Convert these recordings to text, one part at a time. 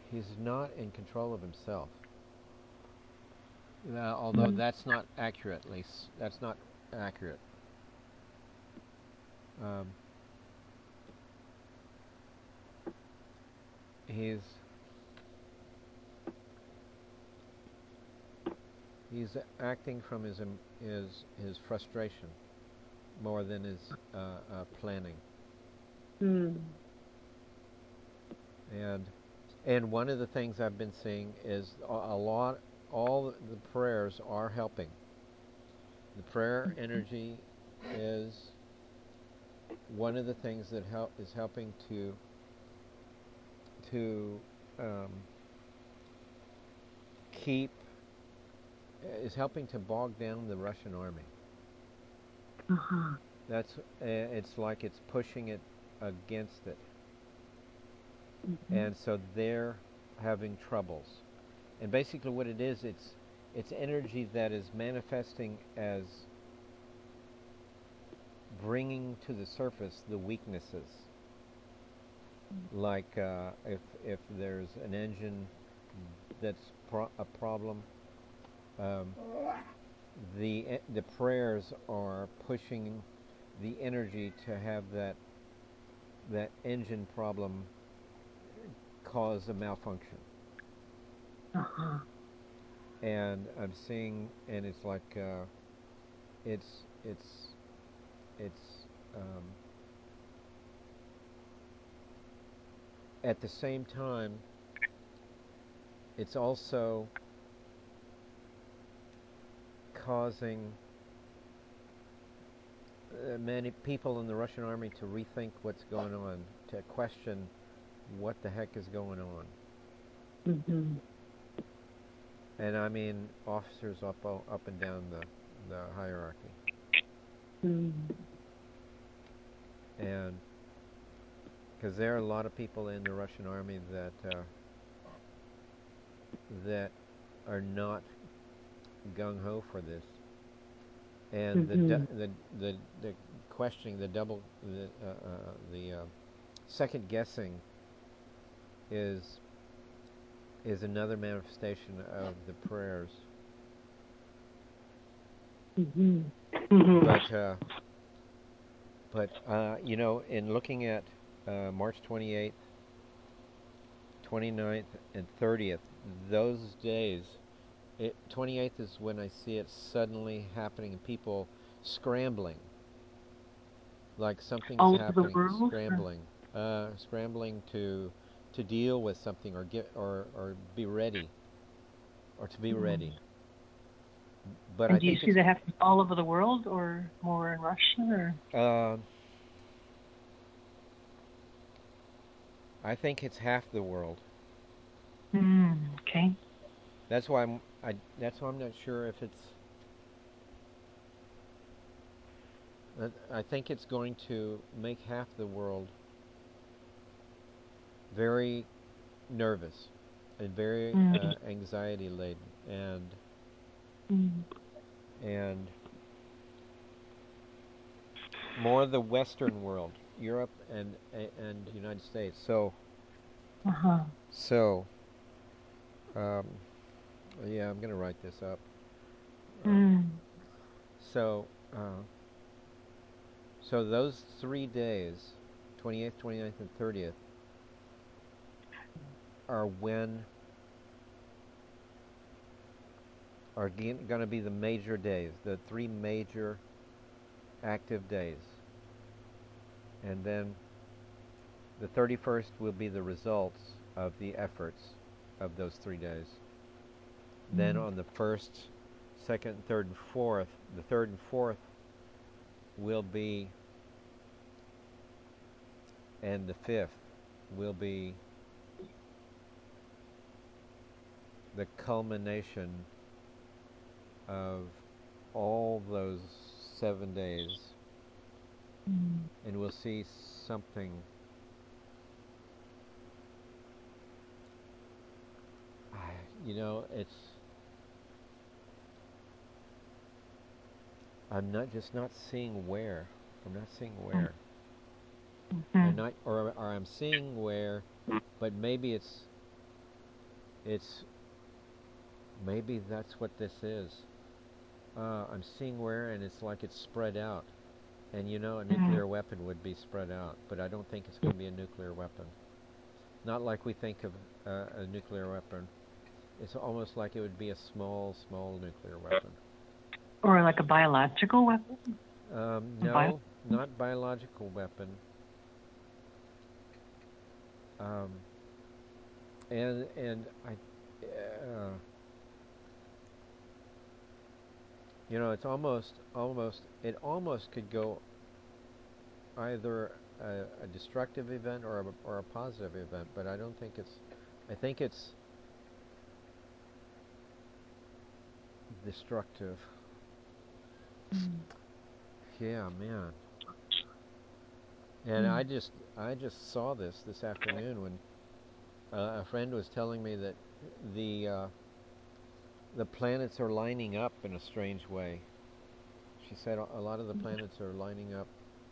he's not in control of himself. Although that's not accurately, that's not accurate. Um, he's he's acting from his frustration more than his planning. Mm. And one of the things I've been seeing is a lot. All the prayers are helping. The prayer energy is one of the things that is helping to um, keep is helping to bog down the Russian army. Uh-huh. It's like it's pushing it against it, Mm-hmm. and so they're having troubles. And basically, what it is, it's energy that is manifesting as bringing to the surface the weaknesses. Like if there's an engine that's a problem, um, the prayers are pushing the energy to have that engine problem cause a malfunction. Uh-huh. And I'm seeing, and it's like it's it's it's at the same time, it's also causing many people in the Russian army to rethink what's going on, to question what the heck is going on. Mm-hmm. And I mean officers up and down the hierarchy. Mm. And because there are a lot of people in the Russian army that are not gung ho for this, and Mm-hmm. the questioning, the second guessing is is another manifestation of the prayers. Mm-hmm. Mm-hmm. But you know, in looking at March 28th, 29th, and 30th, those days, 28th is when I see it suddenly happening and people scrambling, like something is All over the happening, world? Or? scrambling to deal with something or get or be ready or to be Mm. ready. But And I do you think see it's that happening all over the world or more in Russia? Or? uh, I think it's half the world. Mm. Okay. That's why I'm not sure if it's. I think it's going to make half the world very nervous and very Mm. anxiety laden, Mm. and more the Western world, Europe and United States. Uh-huh. So um, yeah, I'm gonna write this up. Um, Mm. so uh, so those 3 days, 28th, 29th, and 30th, are when are going to be the major days, the three major active days, and then the 31st will be the results of the efforts of those 3 days. Then Mm. on the first, second, third, and fourth, the third and fourth will be, and the fifth will be the culmination of all those 7 days, Mm. and we'll see something. You know, I'm not just not seeing where. I'm not seeing where. Mm-hmm. Or I'm seeing where, but maybe it's it's maybe that's what this is. I'm seeing where, and it's like it's spread out. And a Mm. nuclear weapon would be spread out, but I don't think it's going to be a nuclear weapon. Not like we think of a nuclear weapon. It's almost like it would be a small, small nuclear weapon. Or like a biological weapon? No, not biological weapon. Um, and it's it almost could go either a destructive event or a positive event, but I don't think it's. I think it's destructive. Mm. Yeah, man. And Mm. I just saw this afternoon when a friend was telling me that the uh, the planets are lining up in a strange way. She said a lot of the planets are lining up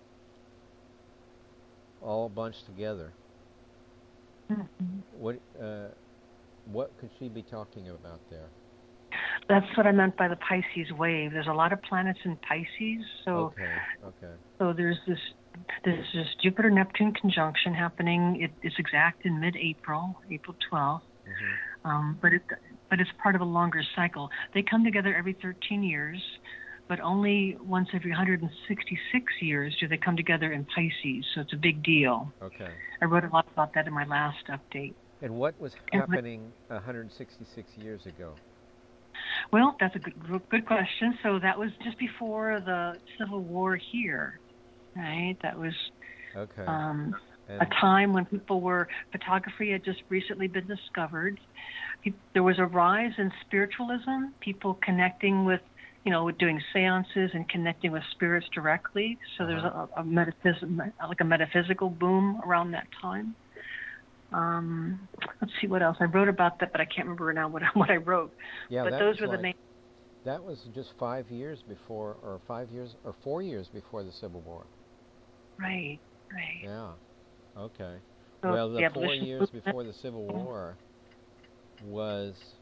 all bunched together. Mm. What could she be talking about there? That's what I meant by the Pisces wave. There's a lot of planets in Pisces, so Okay, okay. there's this Jupiter Neptune conjunction happening. It's exact in mid-April, April 12th. Mhm. But it's part of a longer cycle. They come together every 13 years, but only once every 166 years do they come together in Pisces. So it's a big deal. Okay. I wrote a lot about that in my last update. And what was And, happening 166 years ago? well, that's a good question. So that was just before the Civil War here, right? That was Okay. um, a And time when photography had just recently been discovered. There was a rise in spiritualism, people connecting with, with doing seances and connecting with spirits directly. So there's a metaphysical boom around that time. Let's see what else I wrote about that, but I can't remember now what I wrote. yeah, But that those was were the like main. that was just 5 years before, or 5 years, or 4 years before the Civil War. Right, right. Yeah. Okay. So Well, the the four abolition years movement. before the Civil War was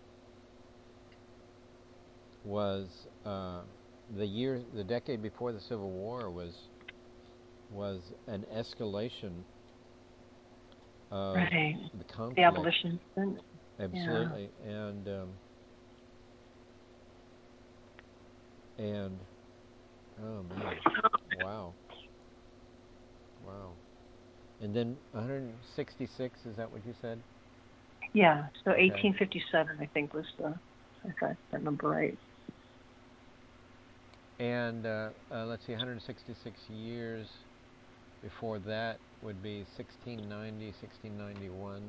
was the decade before the Civil War was an escalation of Right. the The conflict. abolition movement. Yeah. Absolutely, and oh man, wow, wow. And then 166, is that what you said? Yeah. So Okay. 1857, I think, was if I remember right. And let's see, 166 years before that would be 1690, 1691.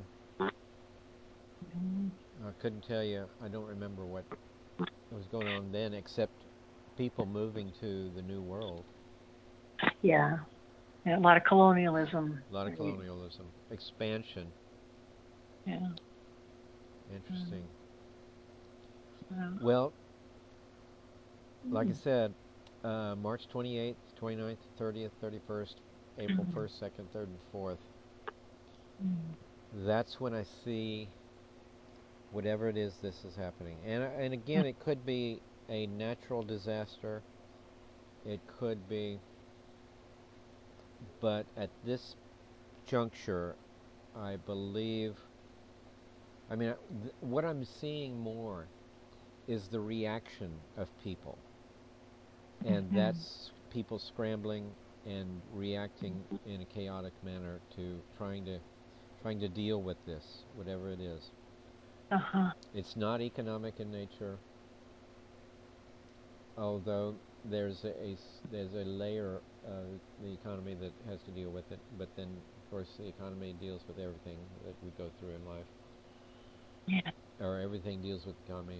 Mhm. I couldn't tell you. I don't remember what was going on then, except people moving to the New World. Yeah. Yeah. A lot of colonialism. A lot of Right. colonialism, expansion. Yeah. Mm. Interesting. Yeah. Well, like I Mm. said, March 28th, 29th, 30th, 31st, April Mm. 1st, 2nd, 3rd, and 4th. Mm. That's when I see whatever it is this is happening. And again, it could be a natural disaster. It could be, but at this juncture, I believe. I mean, what I'm seeing more is the reaction of people, and Mm. that's people scrambling and reacting in a chaotic manner to trying to deal with this, whatever it is. Uh-huh. It's not economic in nature, although there's a layer of the economy that has to deal with it. But then, of course, the economy deals with everything that we go through in life, Yeah. or everything deals with the economy.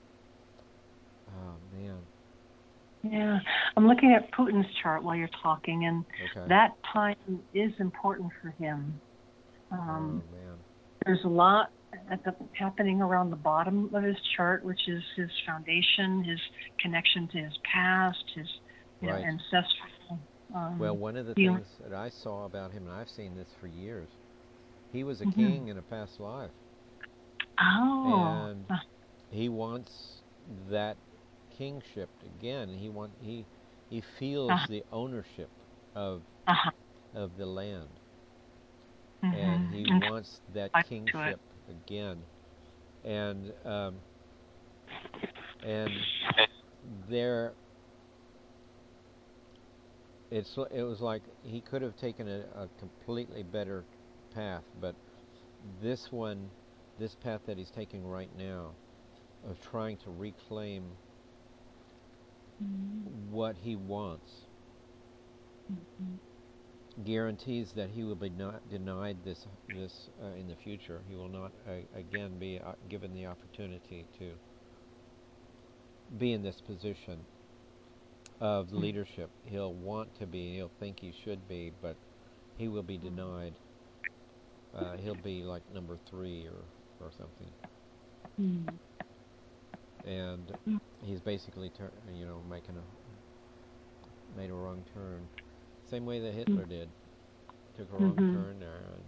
Oh man. Yeah. I'm looking at Putin's chart while you're talking, and Okay. that time is important for him. Oh Um, man. there's a lot happening around the bottom of his chart, which is his foundation, his connection to his past, his Right. ancestral Well, one of the healing. things that I saw about him, and I've seen this for years, he was a Mm-hmm. king in a past life. Oh. and he wants that kingship again. He feels Uh-huh. the ownership of Uh-huh. of the land, and he Mm-hmm. Okay. wants that I to it. kingship again. And and there, it was like he could have taken a completely better path, but this one, this path that he's taking right now, of trying to reclaim what he wants, Mm-hmm. guarantees that he will be not denied this in the future. He will not again be given the opportunity to be in this position of leadership. He'll want to be, he'll think he should be, but he will be denied. He'll be like number three or something, Mm-hmm. and he's basically making made a wrong turn, same way that Hitler did. Took a wrong Mm-hmm. turn there and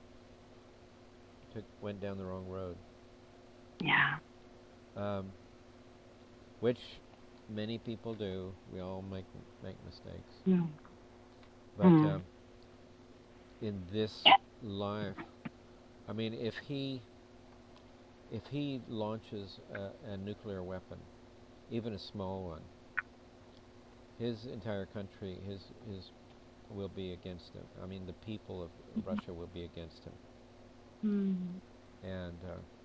went down the wrong road. Yeah. Um, which many people do. We all make mistakes. But Mm-hmm. in this life, I mean, if he launches a nuclear weapon, even a small one, his entire country, his will be against him. I mean, the people of Russia will be against him, Mm-hmm. and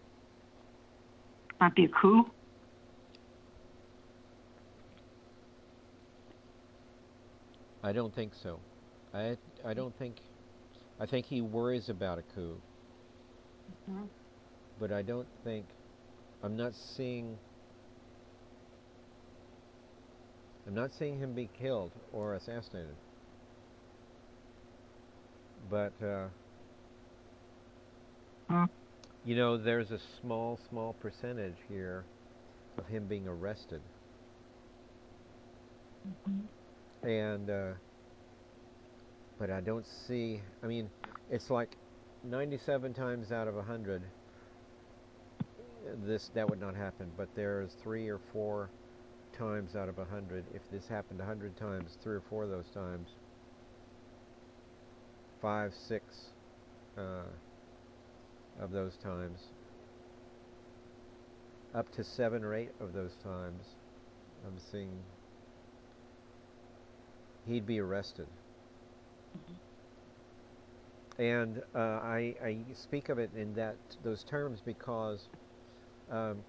Might be a coup. I don't think so. I I don't think. I think he worries about a coup, Mm-hmm. but I don't think. I'm not seeing. I'm not seeing him be killed or assassinated. But there's a small percentage here of him being arrested, Mm-hmm. and but I don't see. I mean, it's like 97 times out of 100, this that would not happen. But there's 3 or 4 times out of 100. If this happened 100 times, 3 or 4 of those times, 5, 6 uh, of those times, up to 7 or 8 of those times, I'm seeing he'd be arrested. And I speak of it in those terms because, um,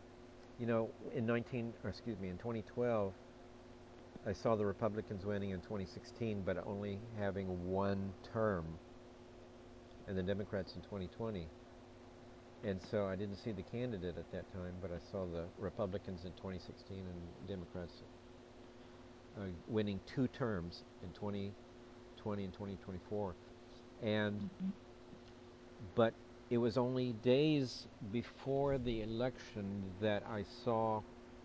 in 2012, I saw the Republicans winning in 2016, but only having one term, and the Democrats in 2020. And so I didn't see the candidate at that time, but I saw the Republicans in 2016 and Democrats winning 2 terms in 2020 and 2024. And but it was only days before the election that I saw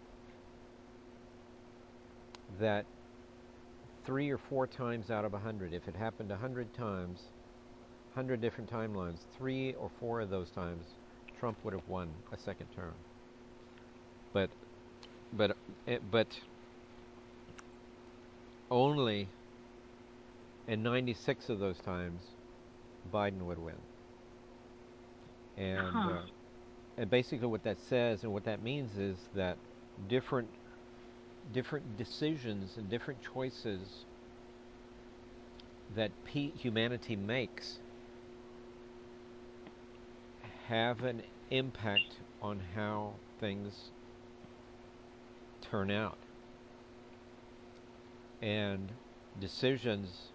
that 3 or 4 times out of 100, if it happened 100 times, 100 different timelines, 3 or 4 of those times, Trump would have won a second term. But but but only in 96 of those times, Biden would win. And Huh. and basically what that says and what that means is that different different decisions and different choices that humanity makes have an impact on how things turn out. And decisions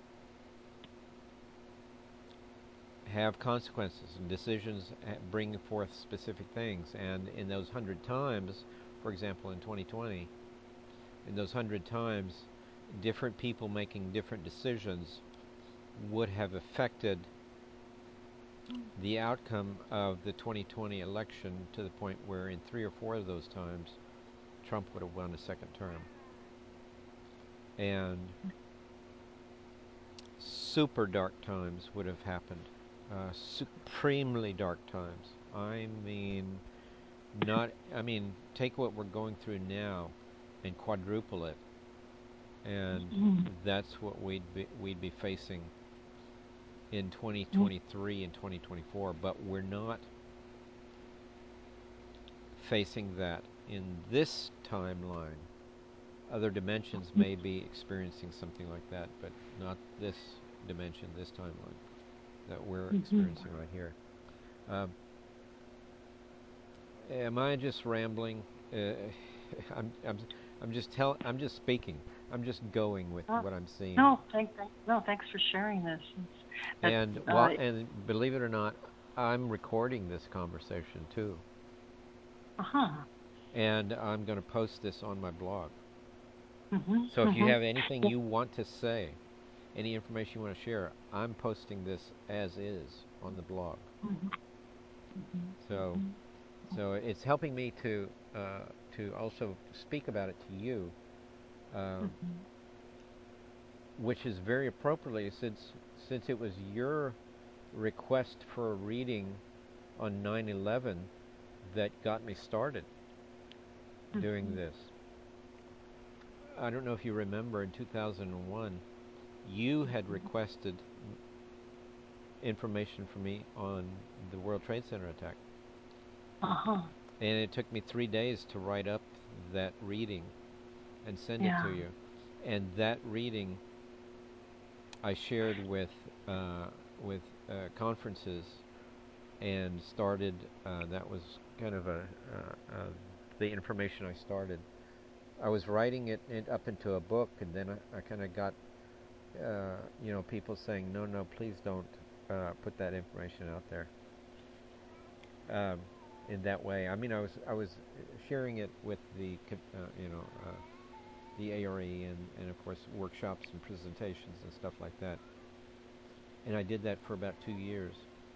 have consequences, and decisions bring forth specific things. And in those 100 times, for example, in 2020, in those 100 times, different people making different decisions would have affected the outcome of the 2020 election to the point where in 3 or 4 of those times, Trump would have won a second term. And super dark times would have happened. supremely dark times. I mean, take what we're going through now and quadruple it, and that's what we'd be facing in 2023 and 2024. But we're not facing that in this timeline. Other dimensions may be experiencing something like that, but not this dimension, this timeline that we're experiencing right here. Um, am I just rambling? I'm, I'm, I'm just speaking. I'm just going with what I'm seeing. Thanks for sharing this. And believe it or not, I'm recording this conversation too. And I'm going to post this on my blog. So if you have anything you want to say, any information you want to share, I'm posting this as is on the blog. So it's helping me to also speak about it to you, which is very appropriately since it was your request for a reading on 9/11 that got me started doing this. I don't know if you remember, in 2001, you had requested information from me on the World Trade Center attack. And it took me 3 days to write up that reading and send it to you. And that reading I shared with conferences and started. That was kind of the information I started. I was writing it up into a book, and then I kind of got people saying, no, please don't put that information out there. In that way, I mean, I was sharing it with the the ARE and of course workshops and presentations and stuff like that. And I did that for about 2 years.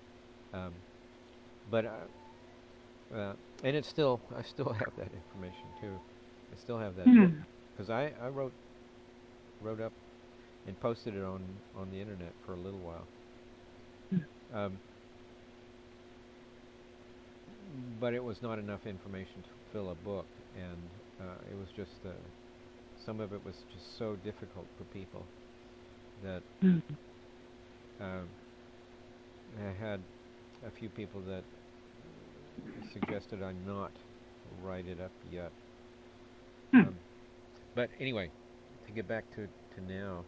But and I still have that information too. I still have that book because I wrote up and posted it on the internet for a little while. But it was not enough information to fill a book, and it was just some of it was just so difficult for people that I had a few people that suggested I not write it up yet. But anyway, to get back to now,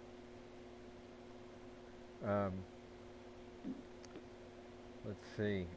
let's see.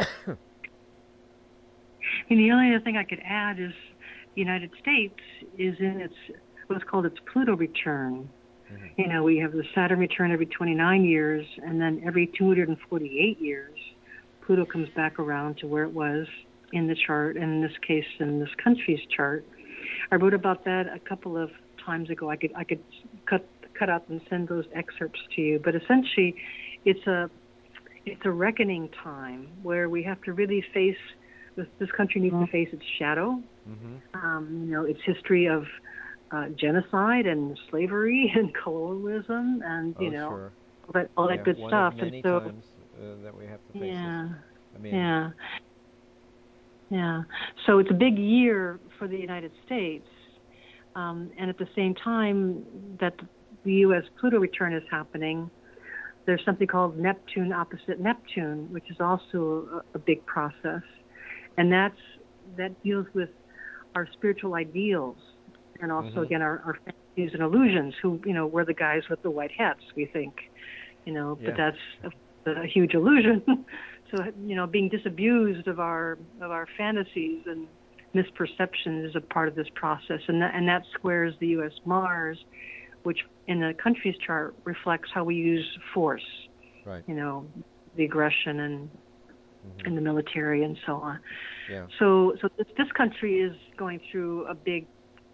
And the only other thing I could add is the United States is in what's called its Pluto return. We have the Saturn return every 29 years, and then every 248 years, Pluto comes back around to where it was in the chart, and in this case, in this country's chart. I wrote about that a couple of times ago. I could cut out and send those excerpts to you, but essentially, it's a reckoning time where we have to really face. This country needs to face its shadow, its history of genocide and slavery and colonialism, and sure. all that good stuff. One of many times that we have to face this. So it's a big year for the United States, and at the same time that the U.S. Pluto return is happening, there's something called Neptune opposite Neptune, which is also a big process. And that deals with our spiritual ideals, and also again our fantasies and illusions. We're the guys with the white hats, we think, but that's a huge illusion. So being disabused of our fantasies and misperceptions is a part of this process, and that squares the U.S. Mars, which in the country's chart reflects how we use force. Right. The aggression and in the military and so on. Yeah. So this country is going through a big,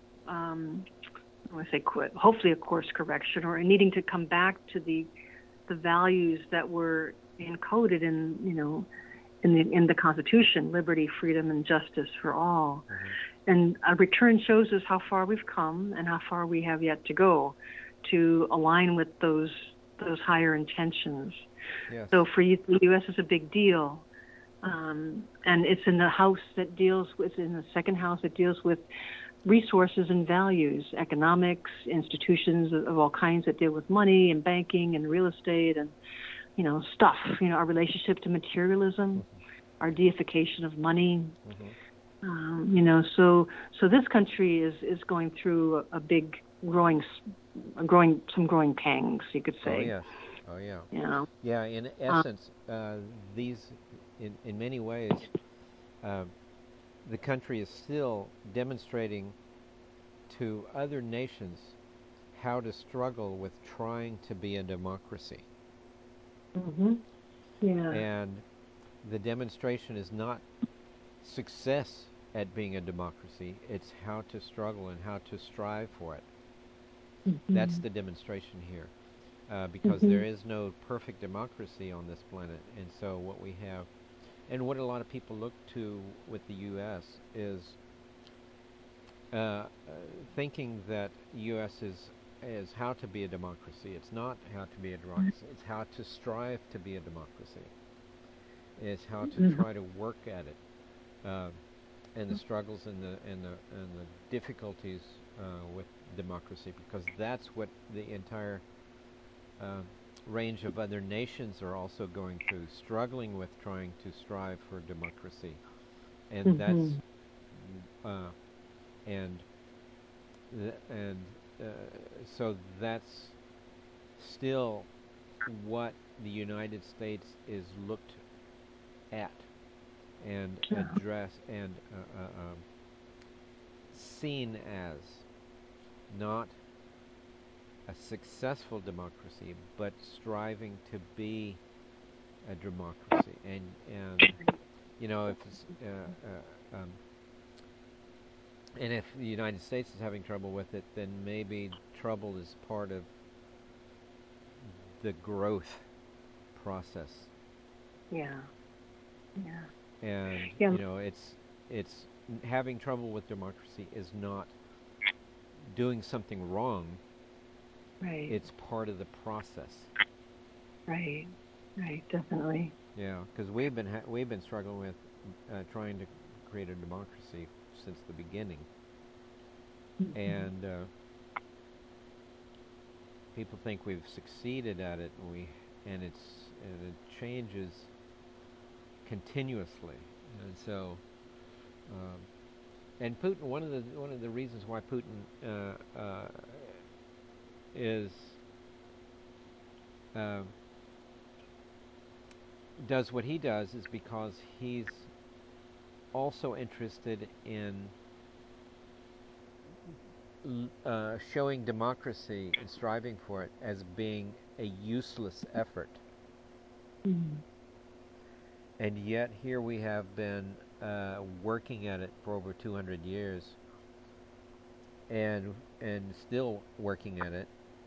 hopefully a course correction, or needing to come back to the values that were encoded in the Constitution: liberty, freedom, and justice for all. And a return shows us how far we've come and how far we have yet to go to align with those higher intentions. Yes. So for the U.S. is a big deal. And it's in the house that deals with, in the second house that deals with resources and values, economics, institutions of all kinds that deal with money and banking and real estate and, stuff, our relationship to materialism, our deification of money. So this country is going through a big growing pangs, you could say. Oh yes. Oh yeah. Yeah. In essence, these, in many ways, the country is still demonstrating to other nations how to struggle with trying to be a democracy. Yeah. And the demonstration is not success at being a democracy, it's how to struggle and how to strive for it. That's the demonstration here. Because there is no perfect democracy on this planet. And so what we have, and what a lot of people look to with the U.S. is thinking that U.S. is how to be a democracy. It's not how to be a democracy. It's how to strive to be a democracy. It's how to try to work at it, and the struggles and the difficulties with democracy, because that's what the entire range of other nations are also going through, struggling with trying to strive for democracy, and that's uh, and and so that's still what the United States is looked at and addressed and seen as not a successful democracy, but striving to be a democracy. And if it's, and if the United States is having trouble with it, then maybe trouble is part of the growth process. Yeah. Yeah. And it's having trouble with democracy is not doing something wrong. Right. It's part of the process. Right. Right. Definitely. Yeah, because we've been struggling with trying to create a democracy since the beginning, and people think we've succeeded at it, and it changes continuously, and so. And Putin, one of the reasons why Putin is uh, does what he does is because he's also interested in showing democracy and striving for it as being a useless effort. And yet here we have been working at it for over 200 years, and still working at it,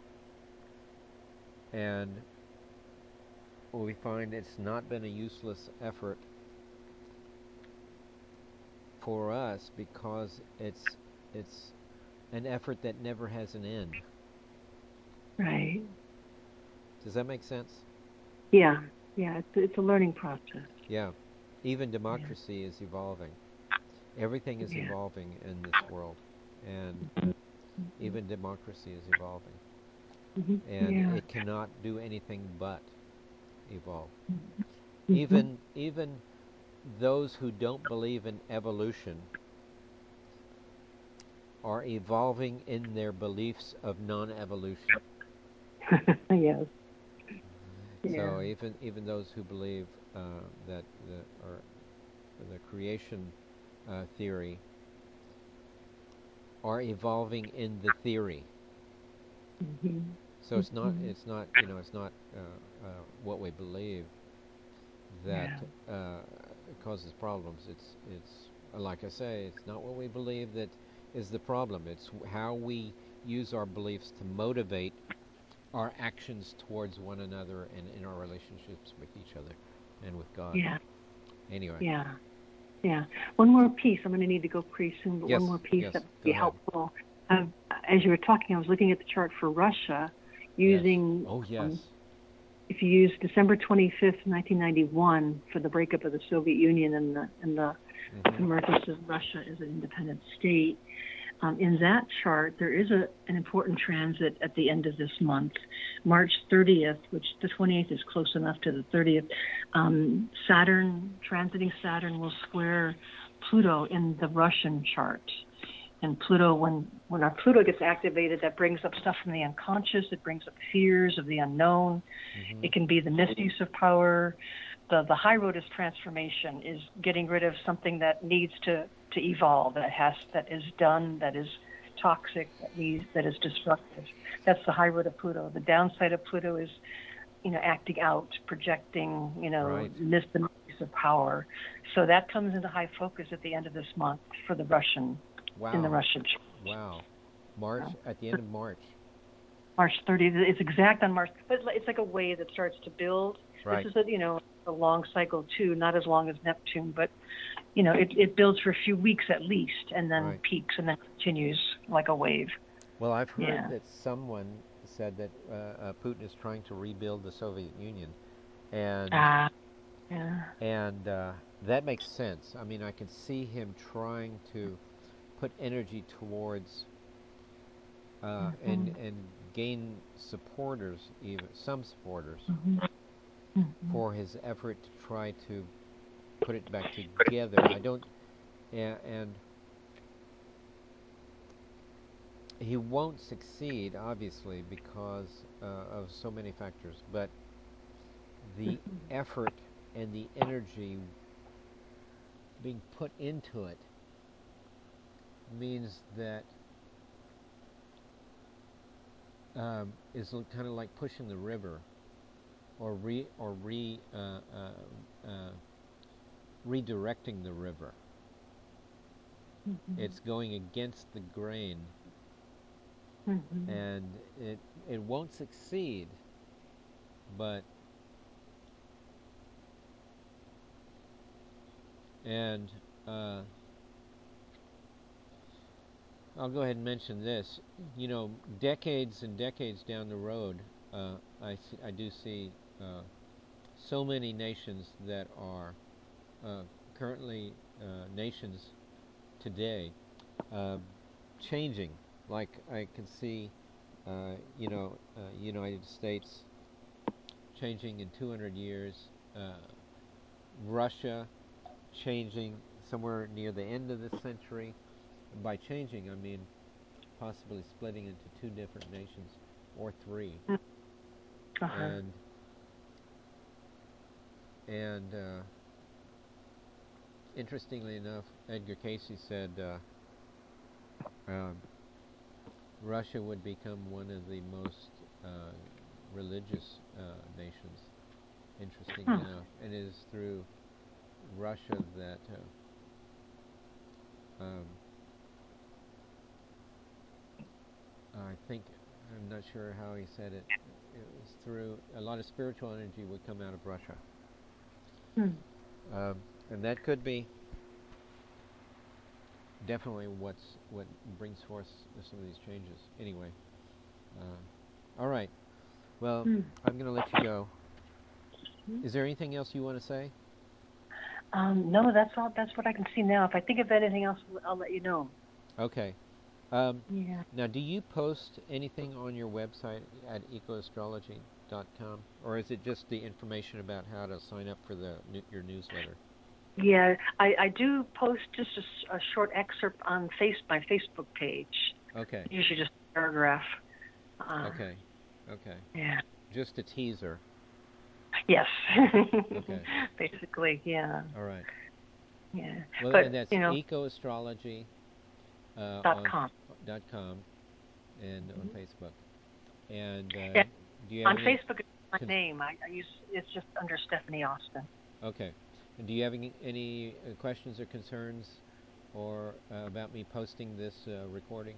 and we find it's not been a useless effort for us because it's an effort that never has an end. Right. Does that make sense? Yeah. Yeah. It's a learning process. Yeah. Even democracy is evolving. Everything is evolving in this world, and even democracy is evolving. And it cannot do anything but evolve. Even those who don't believe in evolution are evolving in their beliefs of non-evolution. Yes. So even those who believe that the creation theory are evolving in the theory. So it's not what we believe that causes problems. It's like I say, it's not what we believe that is the problem. It's how we use our beliefs to motivate our actions towards one another and in our relationships with each other and with God. Yeah. Anyway. Yeah. Yeah. One more piece. I'm going to need to go pretty soon, but Yes, one more piece yes, that would go be ahead. helpful. As you were talking, I was looking at the chart for Russia using. Yes. Oh, yes. if you use December 25th, 1991 for the breakup of the Soviet Union and the emergence of Russia as an independent state, in that chart, there is an important transit at the end of this month, March 30th, which the 28th is close enough to the 30th. Transiting Saturn will square Pluto in the Russian chart. And Pluto, when our Pluto gets activated, that brings up stuff from the unconscious. It brings up fears of the unknown. It can be the misuse of power. The high road is transformation, is getting rid of something that needs to evolve, that is done, that is toxic, that is destructive. That's the high road of Pluto. The downside of Pluto is, acting out, projecting, miss the misuse of power. So that comes into high focus at the end of this month for the Russian. Wow. In the Russian. Wow. March, at the end of March. March 30th. It's exact on March, but it's like a wave that starts to build. Right. This is a long cycle too, not as long as Neptune, but it builds for a few weeks at least, and then peaks, and then continues like a wave. Well, I've heard that someone said that Putin is trying to rebuild the Soviet Union, and that makes sense. I mean, I can see him trying to put energy towards and gain supporters, even some supporters, for his effort to try to put it back together. I don't, and he won't succeed, obviously, because of so many factors. But the effort and the energy being put into it means that is kind of like pushing the river, or redirecting the river. It's going against the grain, and it won't succeed, but I'll go ahead and mention this. Decades and decades down the road, I do see so many nations that are currently nations today changing. Like I can see, United States changing in 200 years, Russia changing somewhere near the end of this century. By changing, I mean possibly splitting into two different nations or three. And interestingly enough, Edgar Cayce said Russia would become one of the most religious nations. Interestingly enough, and it is through Russia that I think, I'm not sure how he said it. It was through a lot of spiritual energy would come out of Russia, and that could be definitely what brings forth some of these changes. Anyway, all right. Well, I'm going to let you go. Is there anything else you want to say? No, that's all. That's what I can see now. If I think of anything else, I'll let you know. Okay. Now, do you post anything on your website at ecoastrology.com, or is it just the information about how to sign up for your newsletter? Yeah, I do post just a short excerpt on my Facebook page. Okay. Usually just a paragraph. Okay. Yeah. Just a teaser. Yes. Okay. Basically, yeah. All right. Yeah. Well, but, and that's ecoastrology. .com. .com and on Facebook. And do you have on Facebook is my name. I use it's just under Stephanie Austin. Okay. And do you have any questions or concerns or about me posting this recording?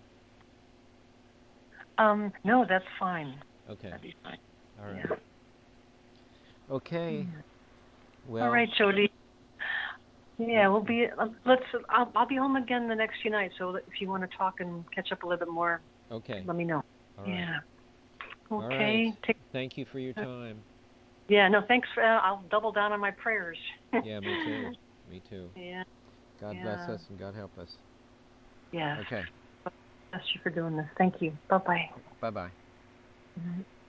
No, that's fine. Okay. That'd be fine. All right. Yeah. Okay. Well. All right, Jody. Yeah, we'll be. I'll be home again the next few nights. So if you want to talk and catch up a little bit more, okay, let me know. All right. Yeah. Okay. All right. Thank you for your time. Yeah, no, thanks. I'll double down on my prayers. Yeah, me too. Me too. Yeah, God bless yeah, us and God help us. yes. Okay. Bless you for doing this. Thank you. Bye-bye. Bye bye. Good night.